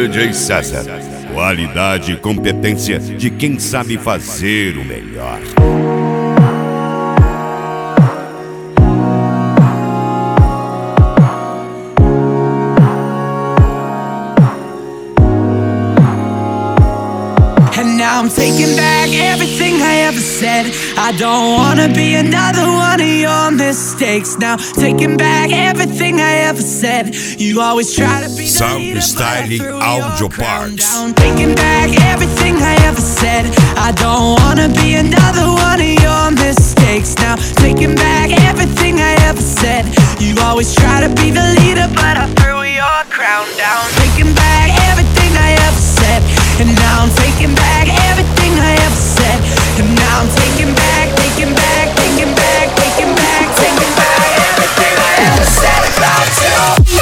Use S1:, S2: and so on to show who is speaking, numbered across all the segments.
S1: DJ César. Qualidade e competência de quem sabe fazer o melhor.
S2: And now I'm taking back everything I ever said. I don't wanna be another one of your mistakes. Now taking back everything I ever said. You always try to be the leader,
S1: Soundstyle Audio Parts.
S2: Taking back everything I ever said. I don't wanna be another one of your mistakes. Now taking back everything I ever said. You always try to be the leader, but I threw your crown down. Taking back everything I ever said. And now I'm taking back everything I ever said. And now I'm taking back, taking back, taking back, taking back, taking back everything I ever said about you.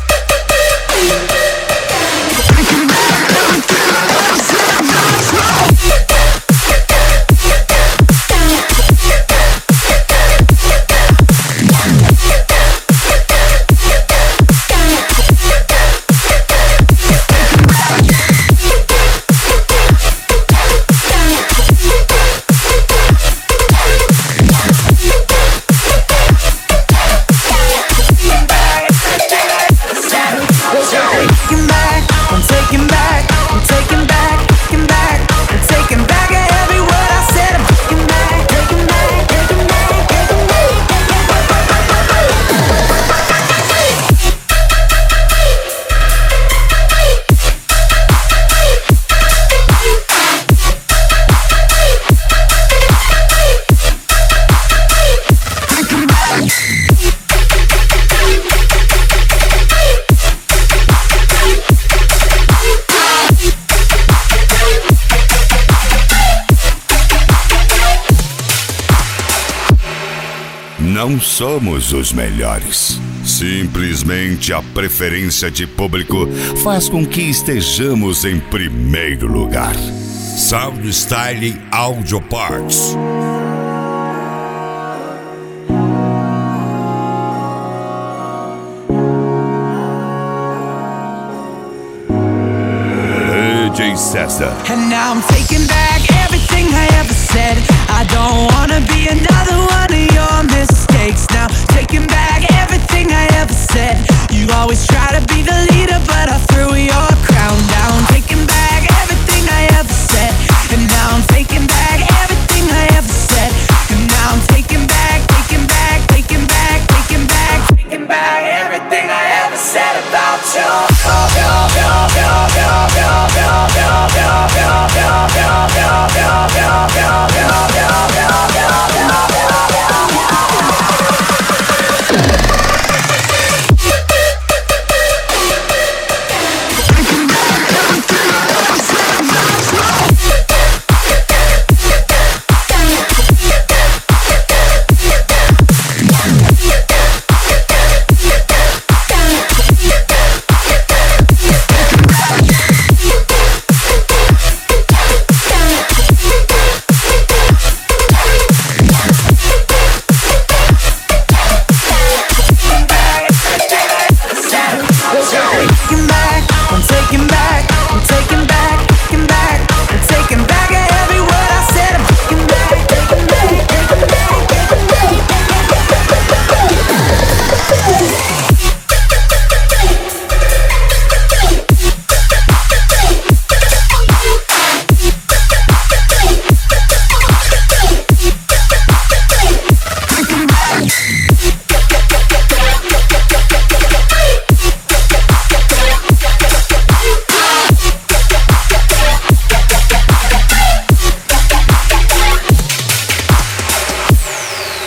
S1: Não somos os melhores. Simplesmente a preferência de público faz com que estejamos em primeiro lugar. Soundstyle Audio Parts. DJ César.
S2: And now I'm taking back everything I ever said. I don't wanna be another one of your mistakes. Now taking back everything I ever said. You always try to be the leader, but I threw your crown down. Taking back everything I ever said. And now I'm taking back everything I ever said. And now I'm taking back, taking back, taking back, taking back, taking back everything I ever said about you.